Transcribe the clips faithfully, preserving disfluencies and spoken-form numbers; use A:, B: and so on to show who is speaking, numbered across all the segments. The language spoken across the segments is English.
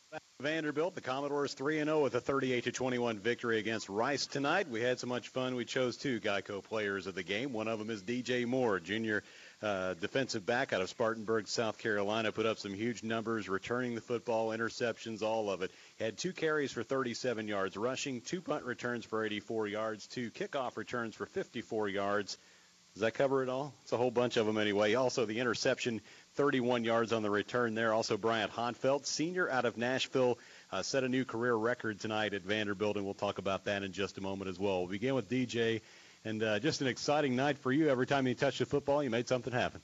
A: Vanderbilt, the Commodores three and oh with a thirty-eight to twenty-one victory against Rice tonight. We had so much fun, we chose two Geico players of the game. One of them is D J Moore, junior uh, defensive back out of Spartanburg, South Carolina. Put up some huge numbers, returning the football, interceptions, all of it. Had two carries for thirty-seven yards rushing, two punt returns for eighty-four yards, two kickoff returns for fifty-four yards. Does that cover it all? It's a whole bunch of them anyway. Also, the interception, thirty-one yards on the return there. Also, Bryant Honfeld, senior out of Nashville, uh, set a new career record tonight at Vanderbilt, and we'll talk about that in just a moment as well. We'll begin with D J, and uh, just an exciting night for you. Every time you touched the football, you made something happen.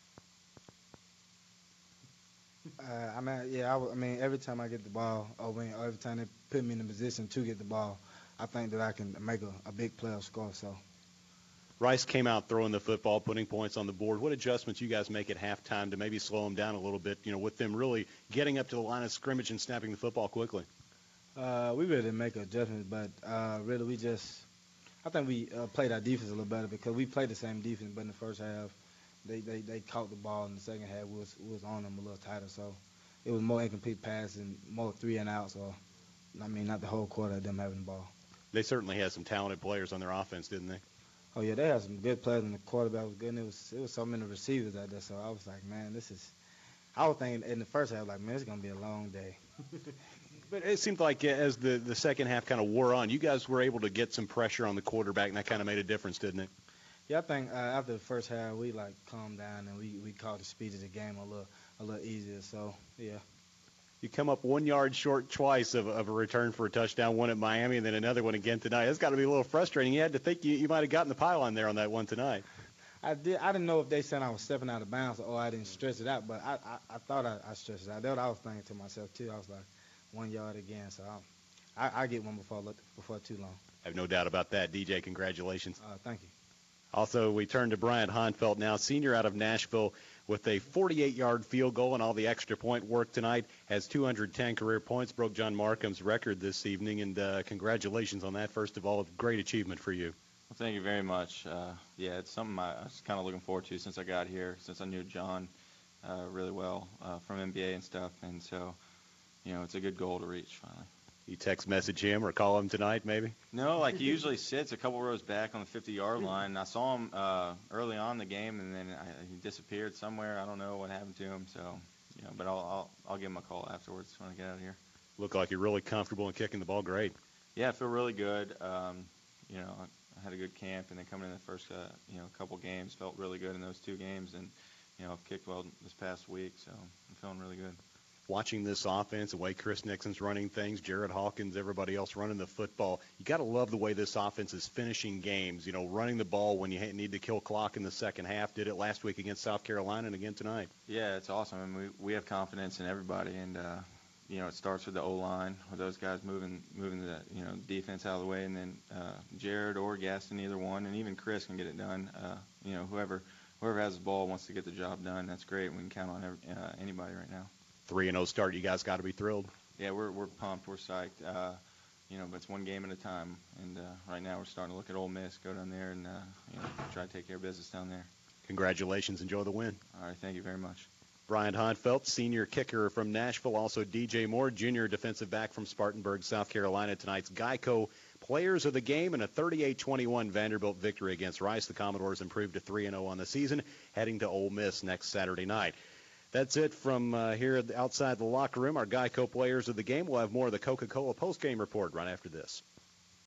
B: Uh, I mean, yeah, I, I mean, every time I get the ball, or, when, or every time they put me in a position to get the ball, I think that I can make a, a big play or score. So.
A: Rice came out throwing the football, putting points on the board. What adjustments you guys make at halftime to maybe slow them down a little bit, you know, with them really getting up to the line of scrimmage and snapping the football quickly?
B: Uh, we really didn't make adjustments, but uh, really we just, I think we uh, played our defense a little better because we played the same defense, but in the first half, they, they, they caught the ball. In the second half, we was, we was on them a little tighter. So it was more incomplete passes and more three and outs, or, I mean, not the whole quarter of them having the ball.
A: They certainly had some talented players on their offense, didn't they?
B: Oh yeah, they had some good players, and the quarterback was good. And it was it was so many receivers out there, so I was like, man, this is. I was thinking in the first half, like, man, it's gonna be a long day.
A: But it seemed like as the the second half kind of wore on, you guys were able to get some pressure on the quarterback, and that kind of made a difference, didn't it?
B: Yeah, I think uh, after the first half, we like calmed down and we, we caught the speed of the game a little a little easier. So yeah.
A: You come up one yard short twice of, of a return for a touchdown, one at Miami and then another one again tonight. That's got to be a little frustrating. You had to think you, you might have gotten the pylon there on that one tonight.
B: I did. I didn't know if they said I was stepping out of bounds or I didn't stretch it out, but I, I, I thought I, I stretched it out. That's what I was thinking to myself too. I was like, one yard again, so I, I, I get one before before too long.
A: I have no doubt about that. D J, congratulations.
B: Uh, thank you.
A: Also, we turn to Bryant Honfeld now, senior out of Nashville, with a forty-eight yard field goal and all the extra point work tonight. Has two hundred ten career points, broke John Markham's record this evening, and uh, congratulations on that. First of all, great achievement for you.
C: Well, thank you very much. Uh, yeah, it's something I, I was kind of looking forward to since I got here, since I knew John uh, really well uh, from N B A and stuff, and so, you know, it's a good goal to reach finally.
A: You text message him or call him tonight, maybe?
C: No, like he usually sits a couple rows back on the fifty-yard line. I saw him uh, early on in the game, and then I, he disappeared somewhere. I don't know what happened to him. So, you know, but I'll, I'll I'll give him a call afterwards when I get out of here.
A: Look like you're really comfortable in kicking the ball. Great.
C: Yeah, I feel really good. Um, you know, I had a good camp, and then coming in the first uh, you know couple games, felt really good in those two games, and you know, I've kicked well this past week, so I'm feeling really good.
A: Watching this offense, the way Chris Nixon's running things, Jared Hawkins, everybody else running the football, you got to love the way this offense is finishing games, you know, running the ball when you need to kill clock in the second half. Did it last week against South Carolina and again tonight.
C: Yeah, it's awesome. I mean, we, we have confidence in everybody, and, uh, you know, it starts with the O-line, with those guys moving moving the, you know, defense out of the way, and then uh, Jared or Gaston, either one, and even Chris can get it done. Uh, you know, whoever whoever has the ball wants to get the job done. That's great. We can count on every, uh, anybody right now.
A: three and oh start, you guys got to be thrilled.
C: Yeah, we're we're pumped, we're psyched. Uh, you know, but it's one game at a time, and uh, right now we're starting to look at Ole Miss, go down there, and uh, you know, try to take care of business down there.
A: Congratulations, enjoy the win.
C: All right, thank you very much.
A: Bryant Honfeld, senior kicker from Nashville, also D J Moore, junior defensive back from Spartanburg, South Carolina. Tonight's Geico players of the game in a thirty-eight twenty-one Vanderbilt victory against Rice. The Commodores improved to three and oh on the season, heading to Ole Miss next Saturday night. That's it from uh, here outside the locker room. Our Geico players of the game. We'll have more of the Coca-Cola postgame report right after this.